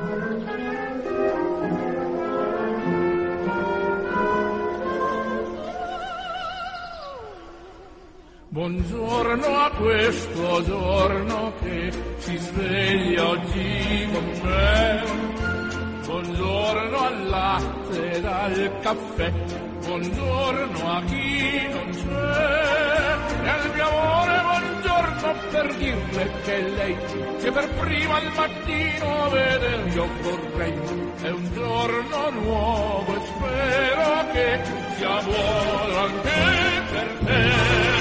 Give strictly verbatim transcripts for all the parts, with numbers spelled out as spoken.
Buongiorno a questo giorno che si sveglia oggi con me. Buongiorno al latte e al caffè. Buongiorno a chi non c'è. E al mio amore buongiorno per dirle che lei, che per prima al mattino veder io vorrei. È un giorno nuovo e spero che sia buono anche per te.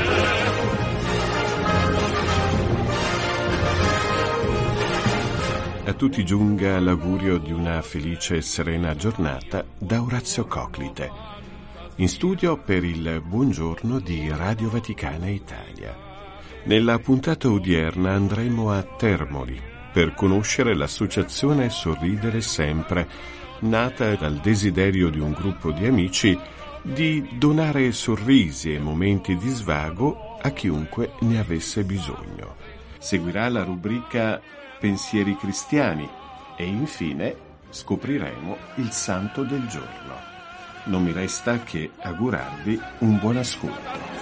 A tutti giunga l'augurio di una felice e serena giornata da Orazio Coclite, in studio per il Buongiorno di Radio Vaticana Italia. Nella puntata odierna andremo a Termoli per conoscere l'associazione Sorridere Sempre, nata dal desiderio di un gruppo di amici di donare sorrisi e momenti di svago a chiunque ne avesse bisogno. Seguirà la rubrica Pensieri cristiani e infine scopriremo il santo del giorno. Non mi resta che augurarvi un buon ascolto.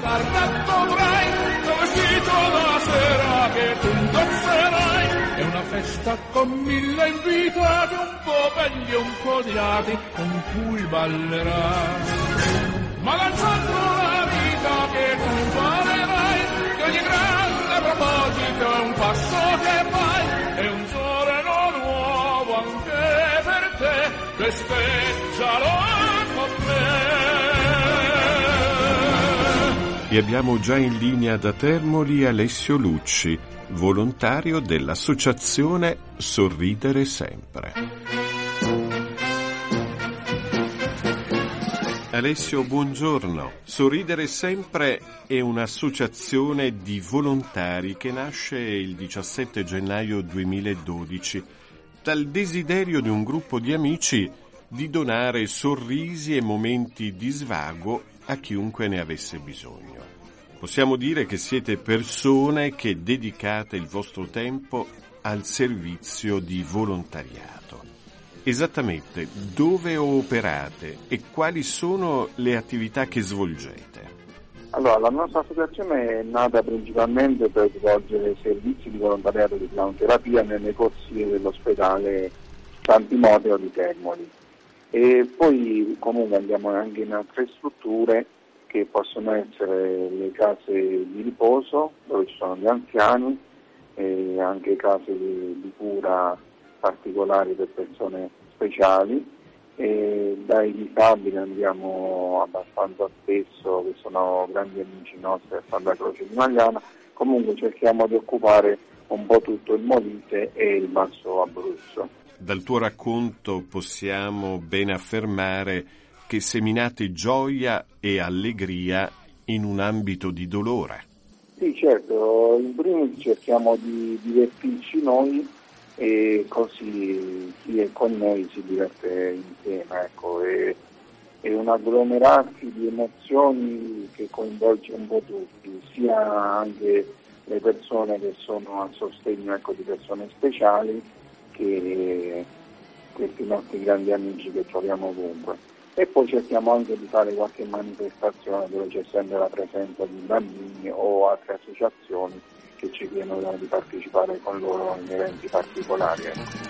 È una festa con mille invitati, un po' belli e un po' odiati, con cui ballerai. Ma lanciando la vita che tu farerai, che ogni grande proposito è un passo che fai. È un giorno nuovo anche per te, festeggialo con me. E abbiamo già in linea da Termoli Alessio Lucci, volontario dell'associazione Sorridere Sempre. Alessio, buongiorno. Sorridere Sempre è un'associazione di volontari che nasce il diciassette gennaio duemiladodici dal desiderio di un gruppo di amici di donare sorrisi e momenti di svago a chiunque ne avesse bisogno. Possiamo dire che siete persone che dedicate il vostro tempo al servizio di volontariato. Esattamente dove operate e quali sono le attività che svolgete? Allora, la nostra associazione è nata principalmente per svolgere servizi di volontariato di clownterapia nelle corsie dell'ospedale San Timoteo di Termoli, e poi comunque andiamo anche in altre strutture che possono essere le case di riposo dove ci sono gli anziani e anche case di, di cura particolari per persone speciali, e dai disabili andiamo abbastanza spesso, che sono grandi amici nostri a Santa Croce di Magliana. Comunque cerchiamo di occupare un po' tutto il Molise e il Basso Abruzzo. Dal tuo racconto possiamo ben affermare che seminate gioia e allegria in un ambito di dolore. Sì, certo, in primis cerchiamo di divertirci noi e così chi è con noi si diverte insieme, ecco, è, è un agglomerarsi di emozioni che coinvolge un po' tutti, sia anche le persone che sono a sostegno, ecco, di persone speciali, che questi nostri grandi amici che troviamo ovunque. E poi cerchiamo anche di fare qualche manifestazione dove c'è sempre la presenza di bambini o altre associazioni che ci chiedono di partecipare con loro in eventi particolari.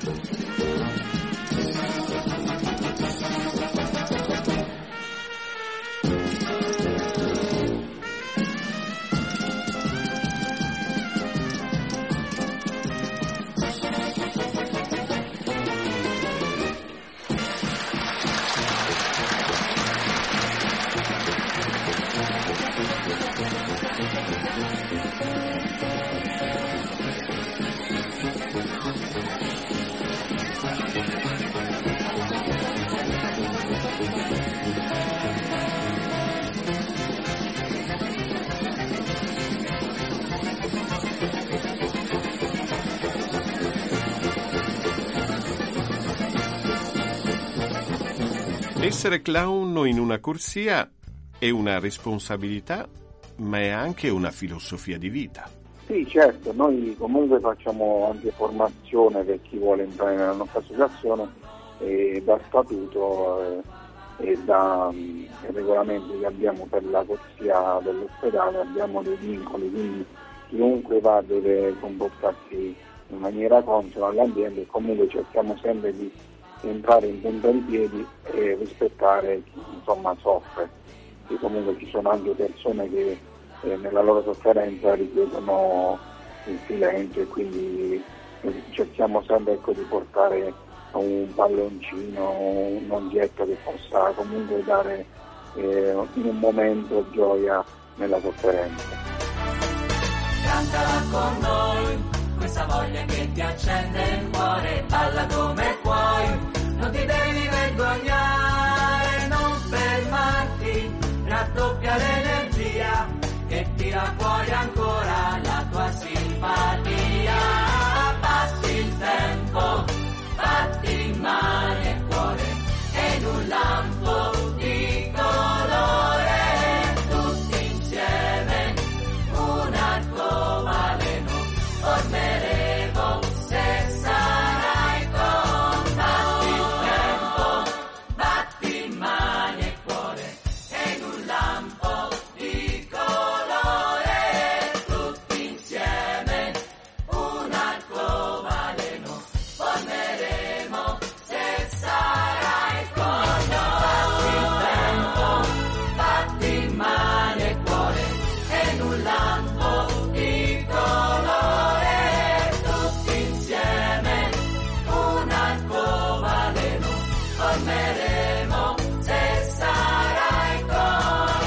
Essere clown in una corsia è una responsabilità, ma è anche una filosofia di vita. Sì, certo, noi comunque facciamo anche formazione per chi vuole entrare nella nostra associazione e da statuto eh, e da um, regolamenti che abbiamo per la corsia dell'ospedale abbiamo dei vincoli, quindi chiunque va deve comportarsi in maniera consona all'ambiente e comunque cerchiamo sempre di entrare in punta in piedi e rispettare chi insomma soffre, che comunque ci sono anche persone che eh, nella loro sofferenza richiedono il silenzio e quindi eh, cerchiamo sempre ecco, di portare un palloncino, un oggetto che possa comunque dare eh, in un momento gioia nella sofferenza. Cantala con noi, questa voglia che ti accende il cuore, balla come puoi, non ti devi vergognare, non fermarti, raddoppia l'energia che tira fuori ancora la tua simpatia. Passi il tempo, fatti mani e cuore, e in un lampo di colore, tutti insieme, un arco baleno, formeremo se sarai con noi. Batti il tempo, batti mani e cuore, e in un lampo di colore, tutti insieme, un arco baleno, formeremo se sarai con noi. Batti il tempo, batti mani e cuore, e in un lampo di colore, tutti insieme, un arco baleno, formeremo se sarai con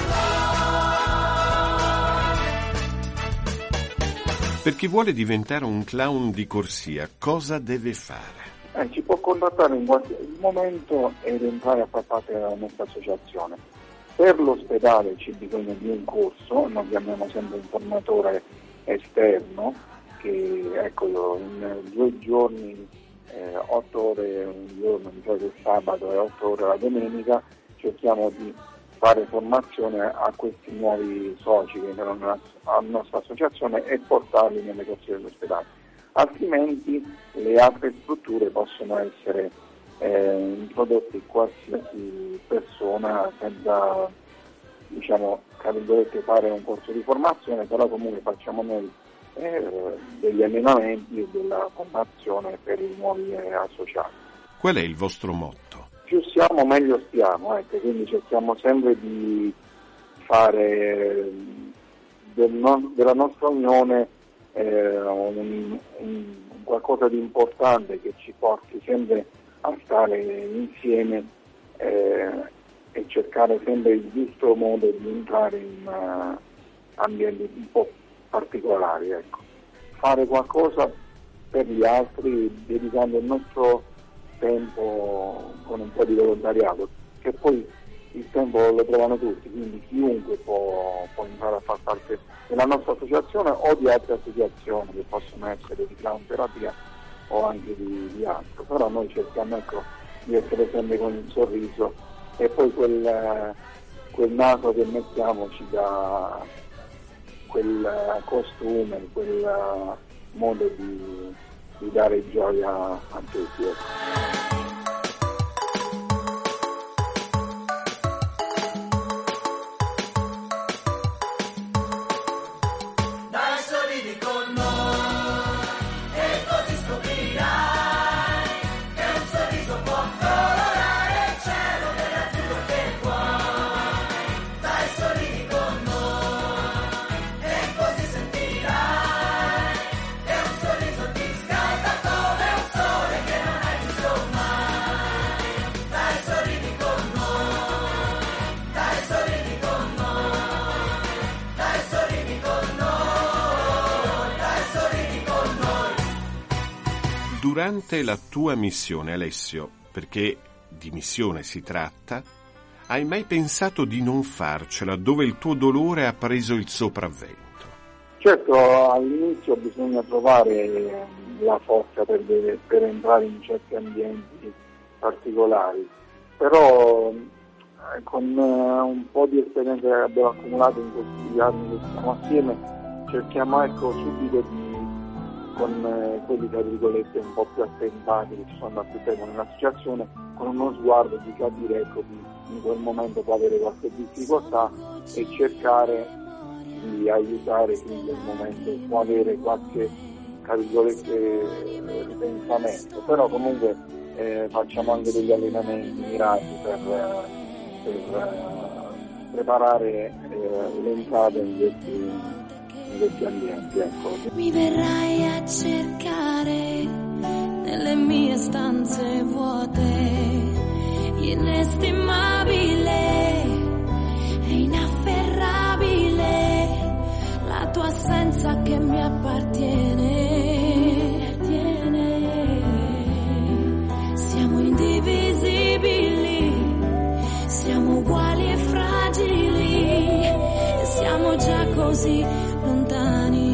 noi. Per chi vuole diventare un clown di corsia, cosa deve fare? Eh, ci può contattare in qualsiasi momento ed entrare a far parte della nostra associazione. Per l'ospedale c'è bisogno di un corso, noi chiamiamo sempre un formatore esterno che ecco, in due giorni, eh, otto ore un giorno, di solito il sabato e otto ore la domenica, cerchiamo di fare formazione a questi nuovi soci che entrano nella alla nostra associazione e portarli nelle corsie dell'ospedale. Altrimenti le altre strutture possono essere eh, introdotte qualsiasi persona senza, diciamo, tra virgolette, fare un corso di formazione, però comunque facciamo noi eh, degli allenamenti e della formazione per i nuovi eh, associati. Qual è il vostro motto? Più siamo meglio stiamo, ecco, quindi cerchiamo sempre di fare del no- della nostra unione eh, un, un, qualcosa di importante che ci porti sempre a stare insieme eh, e cercare sempre il giusto modo di entrare in uh, ambienti un po' particolari, ecco. Fare qualcosa per gli altri dedicando il nostro tempo con un po' di volontariato, che poi il tempo lo trovano tutti, quindi chiunque può, può entrare a far parte della nostra associazione o di altre associazioni che possono essere di clown terapia o anche di, di altro, però noi cerchiamo ecco, di essere sempre con il sorriso e poi quel, quel naso che mettiamo ci dà quel costume, quel modo di, di dare gioia a tutti. Ecco. Durante la tua missione, Alessio, perché di missione si tratta, hai mai pensato di non farcela dove il tuo dolore ha preso il sopravvento? Certo, all'inizio bisogna trovare la forza per, per entrare in certi ambienti particolari, però con un po' di esperienza che abbiamo accumulato in questi anni che stiamo assieme cerchiamo ecco subito di, con eh, quelli tra virgolette un po' più attentati che ci sono da più tempo nella situazione, con uno sguardo di capire ecco di in quel momento può avere qualche difficoltà e cercare di aiutare chi in quel momento può avere qualche tra virgolette ripensamento, però comunque eh, facciamo anche degli allenamenti mirati per, per eh, preparare eh, l'entrata in questi, in questi ambienti. Ecco. Mi verrai a cercare nelle mie stanze vuote, inestimabile e inafferrabile la tua assenza che mi appartiene, appartiene. Siamo indivisibili, siamo uguali e fragili, siamo già così lontani.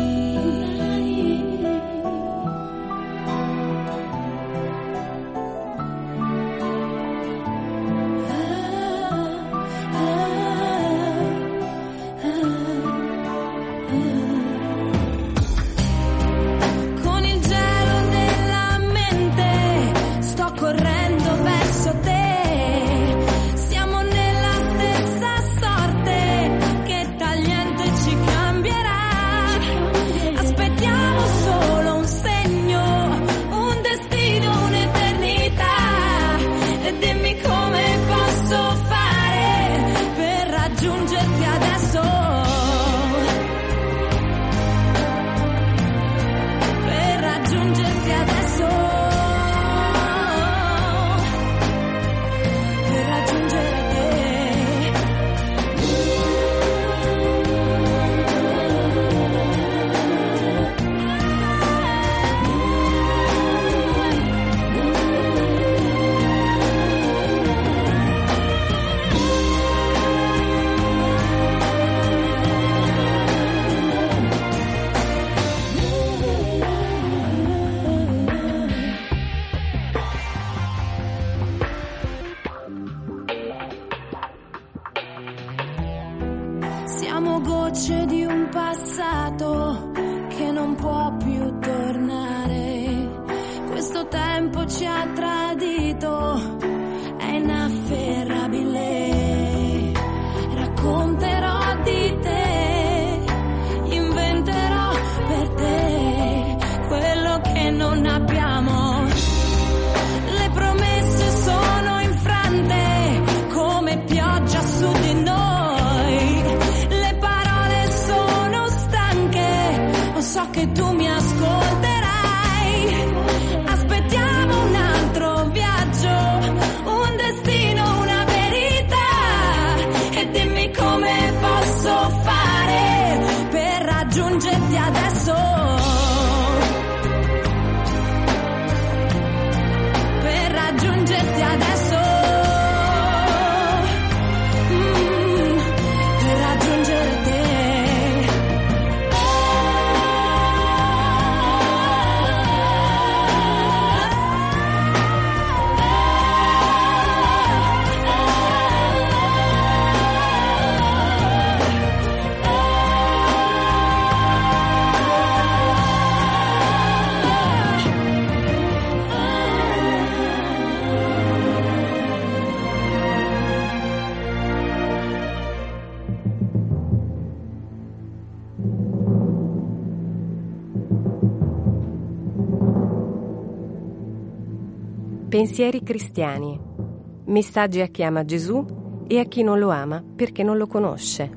Siamo gocce di un passato che non può più tornare. Questo tempo ci ha tradito, è inafferrabile. Racconterò di te, inventerò per te quello che non abbiamo. Le promesse sono infrante come pioggia su di noi. So che tu mi ascolterai, aspettiamo un altro viaggio, un destino, una verità, e dimmi come posso fare per raggiungerti adesso, per raggiungerti adesso, mm, per raggiungere te. Pensieri cristiani. Messaggi a chi ama Gesù e a chi non lo ama perché non lo conosce.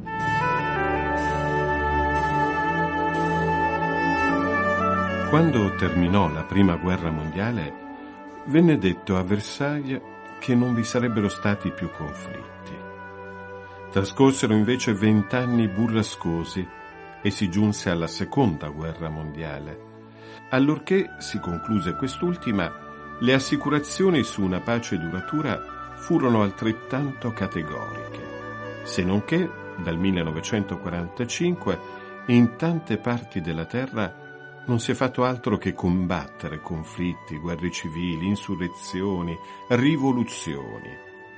Quando terminò la Prima Guerra Mondiale, venne detto a Versailles che non vi sarebbero stati più conflitti. Trascorsero invece vent'anni burrascosi e si giunse alla Seconda Guerra Mondiale. Allorché si concluse quest'ultima, le assicurazioni su una pace duratura furono altrettanto categoriche, se non che dal millenovecentoquarantacinque in tante parti della terra non si è fatto altro che combattere conflitti, guerre civili, insurrezioni, rivoluzioni.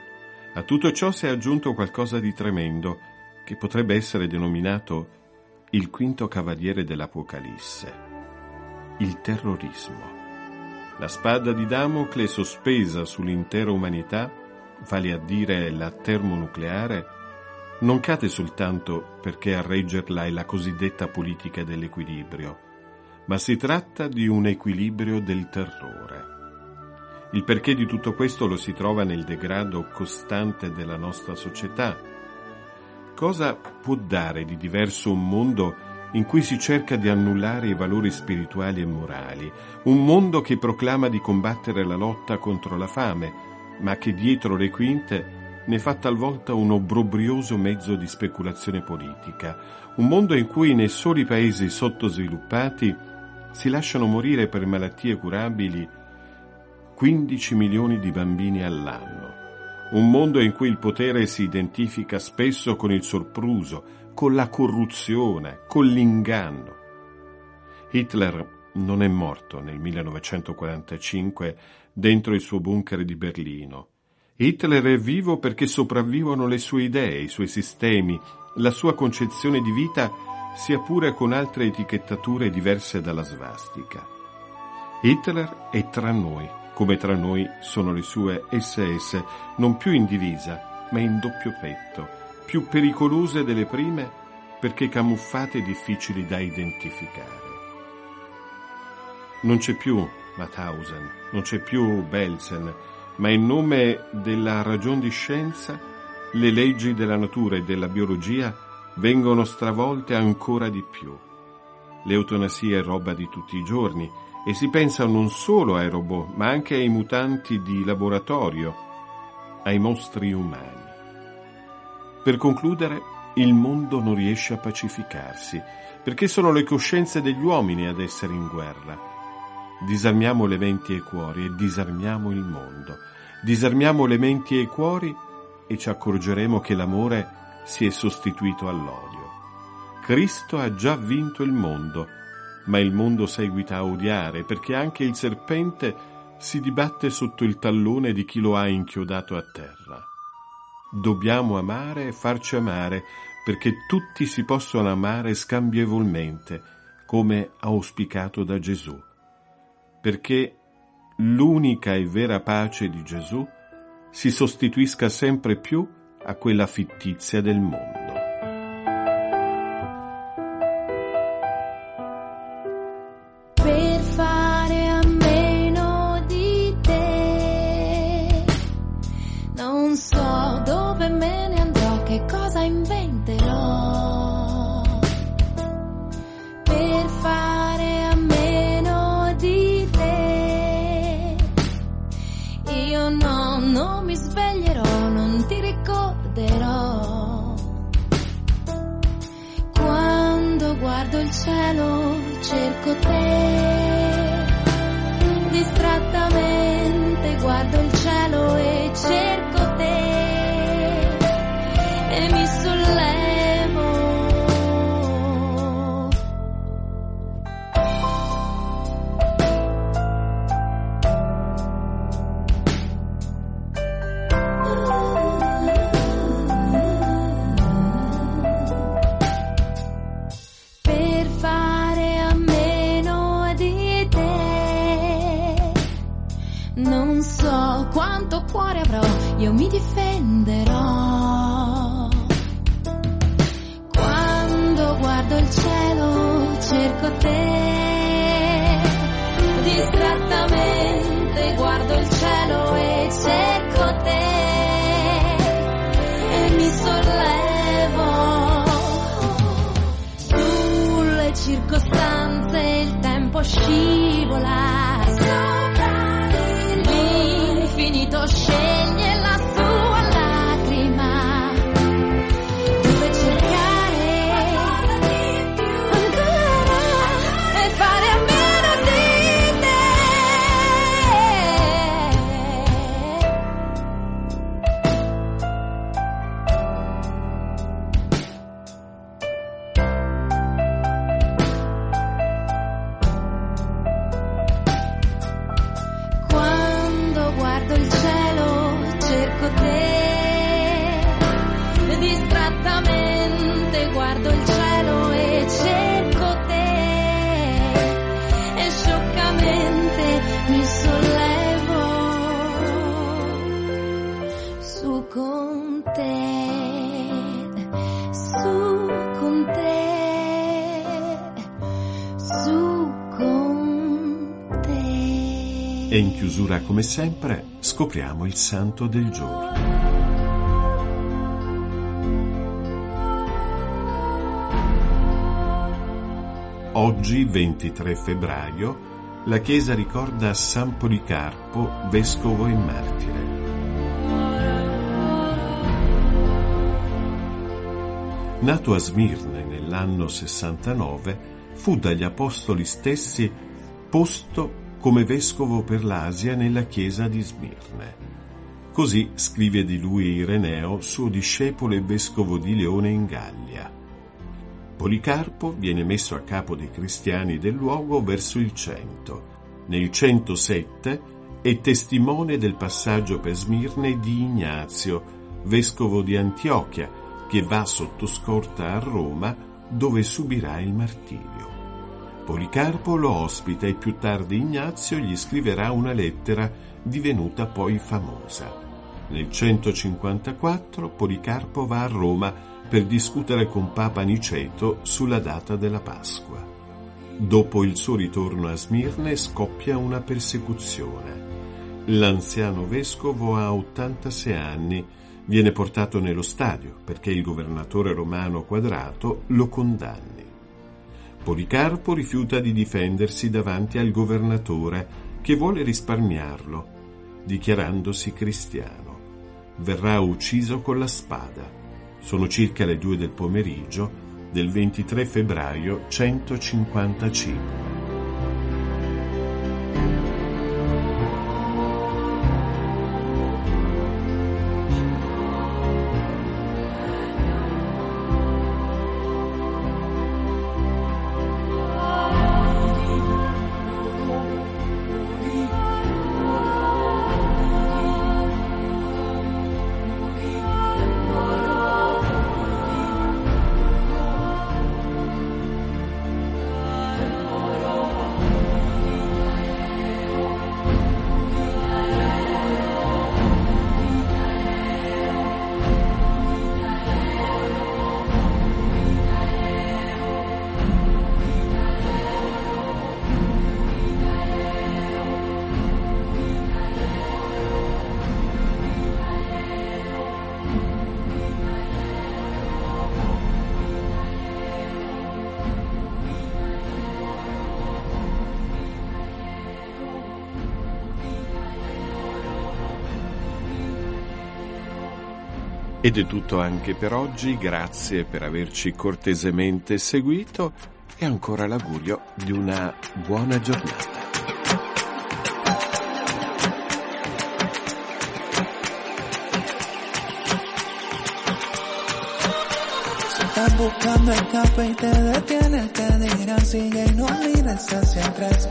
A tutto ciò si è aggiunto qualcosa di tremendo che potrebbe essere denominato il quinto cavaliere dell'Apocalisse, il terrorismo. La spada di Damocle sospesa sull'intera umanità, vale a dire la termonucleare, non cade soltanto perché a reggerla è la cosiddetta politica dell'equilibrio, ma si tratta di un equilibrio del terrore. Il perché di tutto questo lo si trova nel degrado costante della nostra società. Cosa può dare di diverso un mondo in cui si cerca di annullare i valori spirituali e morali, un mondo che proclama di combattere la lotta contro la fame, ma che dietro le quinte ne fa talvolta un obbrobrioso mezzo di speculazione politica, un mondo in cui nei soli paesi sottosviluppati si lasciano morire per malattie curabili quindici milioni di bambini all'anno, un mondo in cui il potere si identifica spesso con il sopruso, con la corruzione, con l'inganno. Hitler non è morto nel millenovecentoquarantacinque dentro il suo bunker di Berlino. Hitler è vivo perché sopravvivono le sue idee, i suoi sistemi, la sua concezione di vita, sia pure con altre etichettature diverse dalla svastica. Hitler è tra noi, come tra noi sono le sue esse esse, non più in divisa, ma in doppio petto, più pericolose delle prime perché camuffate e difficili da identificare. Non c'è più Mauthausen, non c'è più Belsen, ma in nome della ragion di scienza le leggi della natura e della biologia vengono stravolte ancora di più. L'eutanasia è roba di tutti i giorni e si pensa non solo ai robot, ma anche ai mutanti di laboratorio, ai mostri umani. Per concludere, il mondo non riesce a pacificarsi, perché sono le coscienze degli uomini ad essere in guerra. Disarmiamo le menti e i cuori e disarmiamo il mondo. Disarmiamo le menti e i cuori e ci accorgeremo che l'amore si è sostituito all'odio. Cristo ha già vinto il mondo, ma il mondo seguita a odiare, perché anche il serpente si dibatte sotto il tallone di chi lo ha inchiodato a terra. Dobbiamo amare e farci amare, perché tutti si possono amare scambievolmente, come auspicato da Gesù. Perché l'unica e vera pace di Gesù si sostituisca sempre più a quella fittizia del mondo. Per fare a meno di te, non so dove me ne andrò, che cosa inventerò. Per fare a meno di te, io no, non mi sveglierò, non ti ricorderò. Quando guardo il cielo cerco te, distrattamente guardo il cielo e cerco te e mi sollevo. Per fare a meno di te, non so quanto cuore avrò, io mi difenderò. Quando guardo il cielo cerco te, distrattamente guardo il cielo e cerco te e mi sollevo. Sulle circostanze il tempo scivola, sopra l'infinito sceglie la sua lacrima. Dove cercare ancora e fare a meno di te. Quando guardo il cielo cerco te, distrattamente guardo il cielo e cerco E in chiusura, come sempre, scopriamo il santo del giorno. Oggi, ventitré febbraio, la Chiesa ricorda San Policarpo, vescovo e martire. Nato a Smirne nell'anno sessantanove, fu dagli apostoli stessi posto come vescovo per l'Asia nella chiesa di Smirne. Così scrive di lui Ireneo, suo discepolo e vescovo di Leone in Gallia. Policarpo viene messo a capo dei cristiani del luogo verso il cento. Nel centosette è testimone del passaggio per Smirne di Ignazio, vescovo di Antiochia, che va sotto scorta a Roma, dove subirà il martirio. Policarpo lo ospita e più tardi Ignazio gli scriverà una lettera divenuta poi famosa. Nel centocinquantaquattro Policarpo va a Roma per discutere con Papa Niceto sulla data della Pasqua. Dopo il suo ritorno a Smirne scoppia una persecuzione. L'anziano vescovo ha ottantasei anni, viene portato nello stadio perché il governatore romano Quadrato lo condanni. Policarpo rifiuta di difendersi davanti al governatore, che vuole risparmiarlo, dichiarandosi cristiano. Verrà ucciso con la spada. Sono circa le due del pomeriggio del ventitré febbraio centocinquantacinque. Ed è tutto anche per oggi, grazie per averci cortesemente seguito e ancora l'augurio di una buona giornata. Si estás buscando escape y te detienes, te dirán sigue y no mires hacia atrás.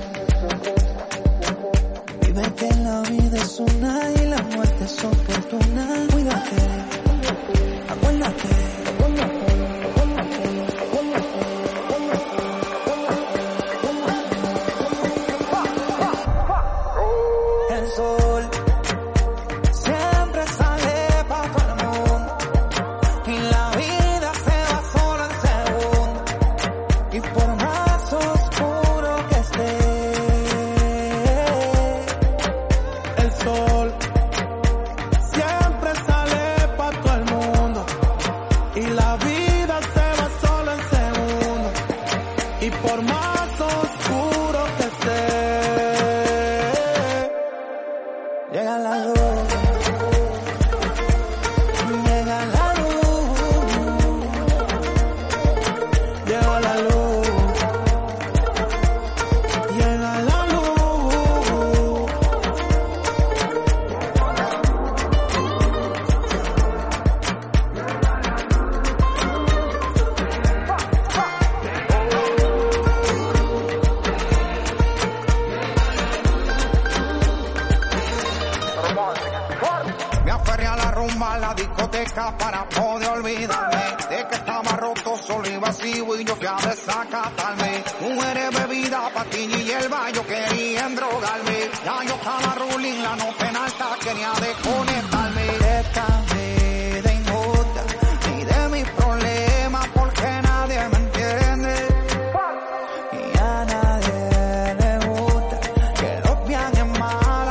Vive que la vida es una y la muerte es oportuna. Cuídate. Acuérdate, el sol siempre sale para todo el mundo y la vida se va sola en segundo. Y por más oscuro que esté, el sol siempre sale para todo el mundo. Y la vida se va solo en segundos. Y por más oscuro que esté, llega la luz. Llega la luz. Llega la luz. Llega la luz. A la discoteca para poder olvidarme de que estaba roto, solo y vacío y yo fui a desacatarme. Mujeres, bebida, patiña y hierba, yo quería endrogarme. Ya yo estaba ruling, la nota en alta, quería desconectarme. Déjame de injusta y de mis problemas porque nadie me entiende. Y a nadie le gusta que los viajes más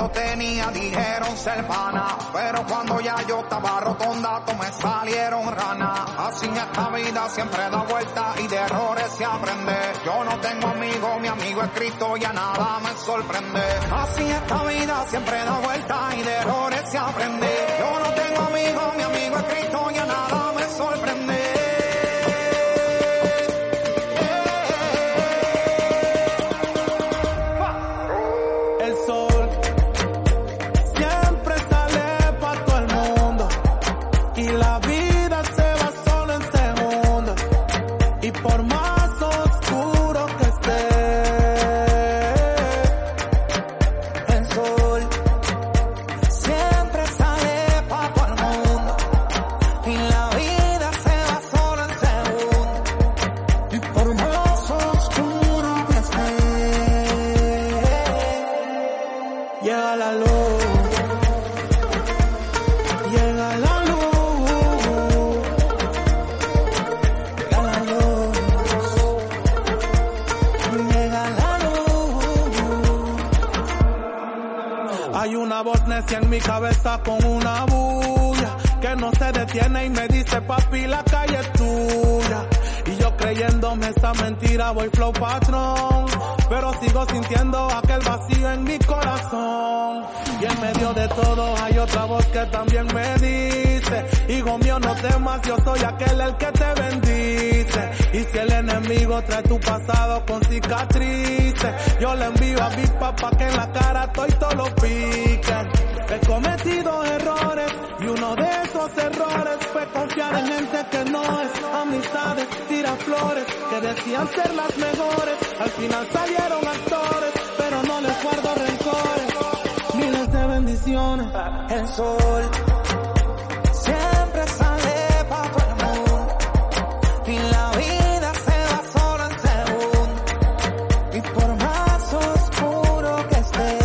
yo tenía dijeron ser pana, pero cuando ya yo estaba rotondato me salieron ranas. Así en esta vida siempre da vuelta y de errores se aprende. Yo no tengo amigo, mi amigo es Cristo y a nada me sorprende. Así en esta vida siempre da vuelta y de errores se aprende. Yo no tengo amigo, mi amigo es Cristo y a nada me sorprende. En mi cabeza con una bulla que no se detiene y me dice papi la calle es tuya. Y yo creyéndome esa mentira voy flow patrón, pero sigo sintiendo aquel vacío en mi corazón. Y en medio de todo hay otra voz que también me dice, hijo mío no temas, yo soy aquel el que te bendice. Y si el enemigo trae tu pasado con cicatrices, yo le envío a mi papá que en la cara estoy todo lo piquen. He cometido errores y uno de esos errores fue confiar en gente que no es, amistades, tira flores, que decían ser las mejores, al final salieron actores, pero no les guardo rencores, miles de bendiciones. El sol siempre sale pa' todo el mundo y la vida se va solo en segundo, y por más oscuro que esté,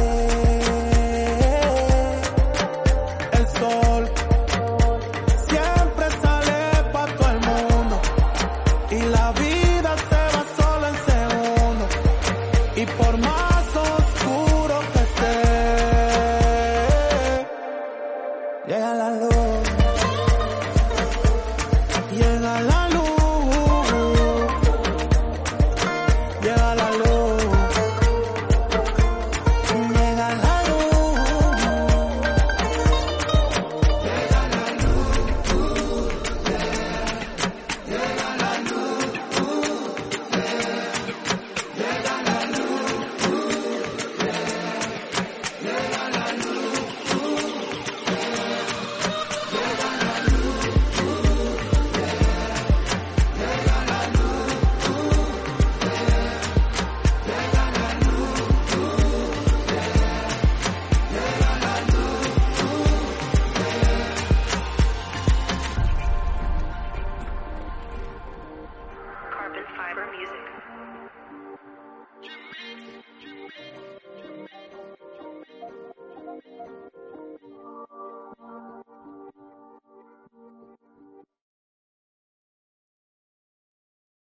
Fiber Music.